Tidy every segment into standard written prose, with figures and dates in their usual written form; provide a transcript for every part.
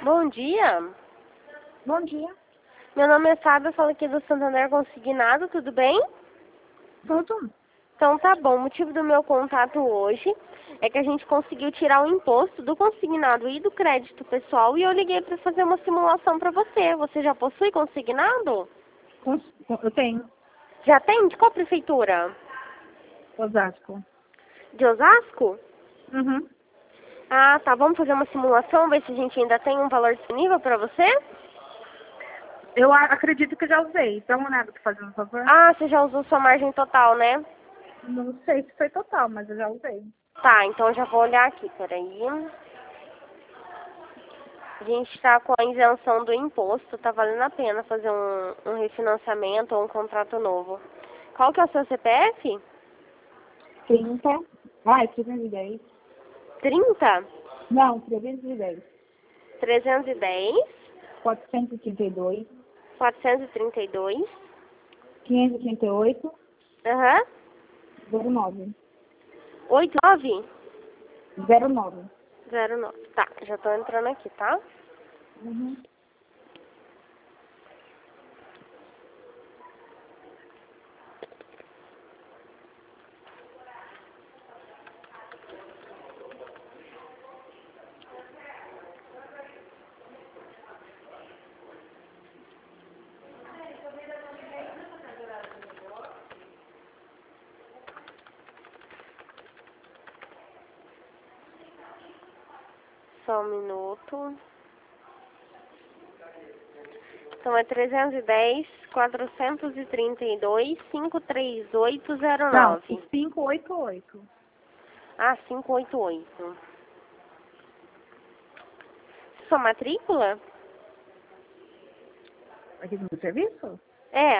Bom dia. Bom dia. Meu nome é Fábio, eu falo aqui do Santander Consignado, tudo bem? Tudo? Então tá bom, o motivo do meu contato hoje é que a gente conseguiu tirar o imposto do consignado e do crédito pessoal e eu liguei para fazer uma simulação para você. Você já possui consignado? Eu tenho. Já tem? De qual prefeitura? Osasco. De Osasco? Uhum. Ah, tá, vamos fazer uma simulação, ver se a gente ainda tem um valor disponível para você? Eu acredito que já usei. Dá uma olhada, por fazendo um favor. Ah, você já usou sua margem total, né? Não sei se foi total, mas eu já usei. Tá, então eu já vou olhar aqui, peraí. A gente está com a isenção do imposto, tá valendo a pena fazer um refinanciamento ou um contrato novo. Qual que é o seu CPF? 30. Ah, é 310. 30? Não, 310. 310, 432. 432, 538. aham, 09. 89? 09. 09. Tá, já tô entrando aqui, tá? Uhum. Só um minuto. Então é 310, 432, Não, 53809. 588. Ah, 588. Sua matrícula? Aqui no serviço? É.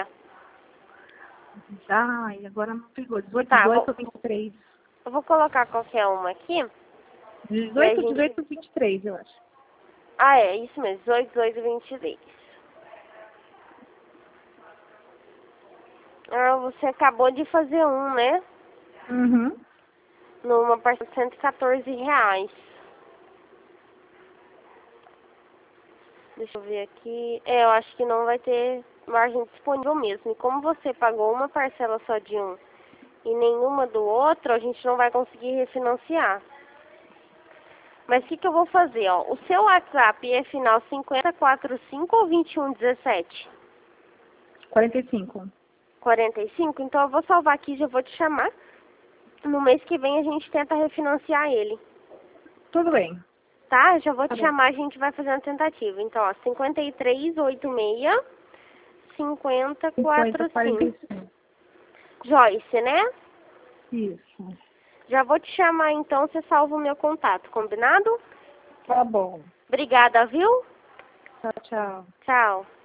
Ai, agora não pegou. 18, Tá, 18 ou 23? eu vou colocar qualquer uma aqui. E a 18, gente... 18 ou 23, eu acho. Ah, é, isso mesmo, 18, 18, 23. Ah, você acabou de fazer um, né? Uhum. Numa parcela de R$ 114. Deixa eu ver aqui. É, eu acho que não vai ter margem disponível mesmo. E como você pagou uma parcela só de um e nenhuma do outro, a gente não vai conseguir refinanciar. Mas o que eu vou fazer, ó? O seu WhatsApp é final 5045 ou 2117? 45. 45? Então eu vou salvar aqui e já vou te chamar. No mês que vem a gente tenta refinanciar ele. Tudo bem. Tá? Já vou Tá te bom. chamar, a gente vai fazer uma tentativa. Então, ó, 5386 50, 5045. 45. Joyce, né? Isso. Já vou te chamar então, você salva o meu contato, combinado? Tá bom. Obrigada, viu? Tchau, tchau. Tchau.